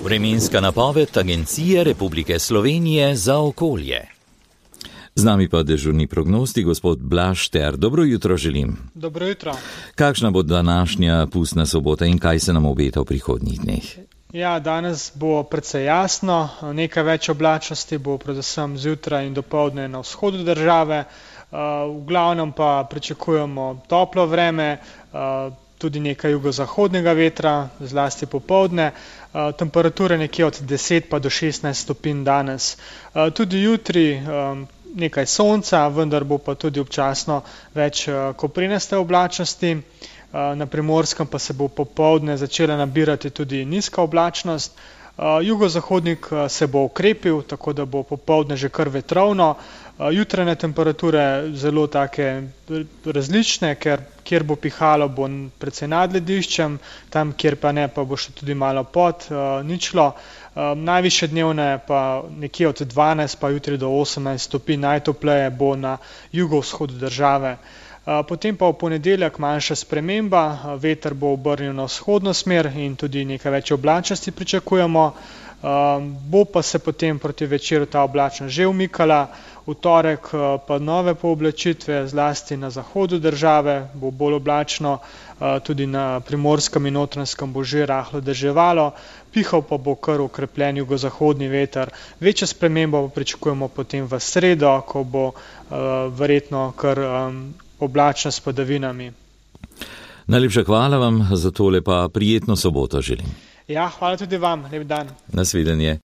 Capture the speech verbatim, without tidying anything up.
Vremenska napoved Agencije Republike Slovenije za okolje. Z nami pa dežurni prognostik, gospod Blaž Šter. Dobro jutro želim. Dobro jutro. Kakšna bo današnja pustna sobota in kaj se nam obeta v prihodnjih dneh? Ja, danes bo precej jasno, nekaj več oblačnosti bo predvsem zjutraj in dopoldne na vzhodu države, v glavnem pa pričakujemo toplo vreme, tudi nekaj jugozahodnega vetra, zlasti popoldne, temperature nekje od deset pa do šestnajst stopinj danes. Tudi jutri nekaj sonca, vendar bo pa tudi občasno več koprenaste oblačnosti. Na Primorskem pa se bo popoldne začela nabirati tudi nizka oblačnost. Jugozahodnik se bo okrepil, tako da bo popoldne že kar vetrovno. Jutranje temperature zelo take različne, ker kjer bo pihalo, bo precej nad lediščem, tam kjer pa ne, pa bo še tudi malo pod ničlo. Najvišje dnevne pa nekje od dvanajst pa jutri do osemnajst stopinj, najtopleje bo na jugovzhodu države. Potem pa v ponedeljek manjša sprememba, veter bo obrnil na vzhodno smer in tudi nekaj več oblačnosti pričakujemo. Bo pa se potem proti večeru ta oblačnost že umikala, v torek pa nove pooblačitve, zlasti na zahodu države bo bolj oblačno, tudi na Primorskem in Notranjskem bo že rahlo deževalo, pihal pa bo kar okrepljen jugozahodni veter. Večjo spremembo pa pričakujemo potem v sredo, ko bo verjetno kar oblačno s padavinami. Najlepša hvala vam za tole, pa prijetno soboto želim. Ja, hvala tudi vam, lep dan. Nasvidenje.